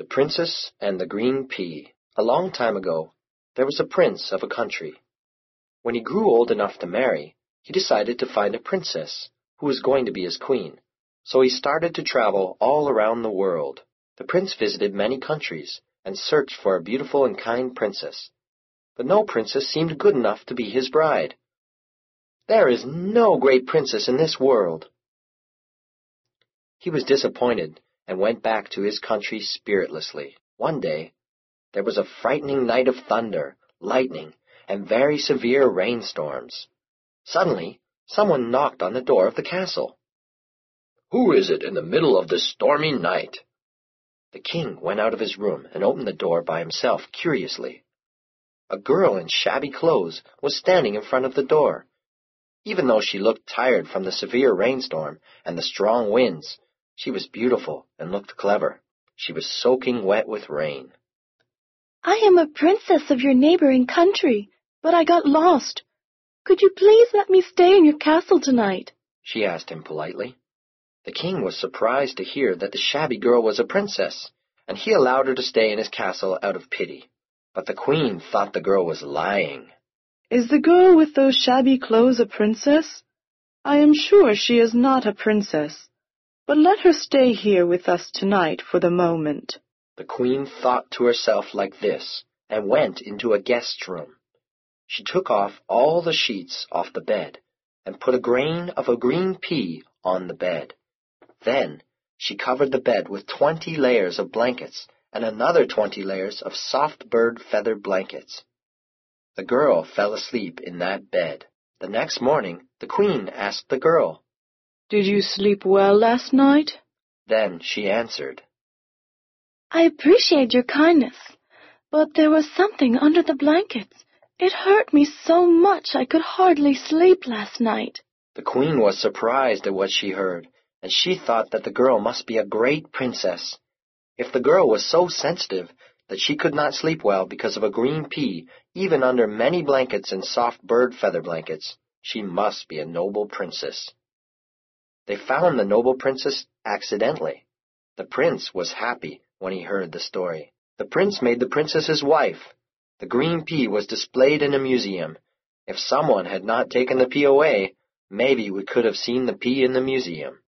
The Princess and the Green Pea. A long time ago, there was a prince of a country. When he grew old enough to marry, he decided to find a princess who was going to be his queen. So he started to travel all around the world. The prince visited many countries and searched for a beautiful and kind princess. But no princess seemed good enough to be his bride. "There is no great princess in this world." He was disappointed and went back to his country spiritlessly. One day, there was a frightening night of thunder, lightning, and very severe rainstorms. Suddenly, someone knocked on the door of the castle. "Who is it in the middle of this stormy night?" The king went out of his room and opened the door by himself curiously. A girl in shabby clothes was standing in front of the door. Even though she looked tired from the severe rainstorm and the strong winds, she was beautiful and looked clever. She was soaking wet with rain. "I am a princess of your neighboring country, but I got lost. Could you please let me stay in your castle tonight?" she asked him politely. The king was surprised to hear that the shabby girl was a princess, and he allowed her to stay in his castle out of pity. But the queen thought the girl was lying. "Is the girl with those shabby clothes a princess? I am sure she is not a princess, but let her stay here with us tonight for the moment." The queen thought to herself like this, and went into a guest's room. She took off all the sheets off the bed, and put a grain of a green pea on the bed. Then she covered the bed with 20 layers of blankets, and another 20 layers of soft bird feather blankets. The girl fell asleep in that bed. The next morning, the queen asked the girl, "Did you sleep well last night?" Then she answered, "I appreciate your kindness, but there was something under the blankets. It hurt me so much I could hardly sleep last night." The queen was surprised at what she heard, and she thought that the girl must be a great princess. If the girl was so sensitive that she could not sleep well because of a green pea, even under many blankets and soft bird feather blankets, she must be a noble princess. They found the noble princess accidentally. The prince was happy when he heard the story. The prince made the princess his wife. The green pea was displayed in a museum. If someone had not taken the pea away, maybe we could have seen the pea in the museum.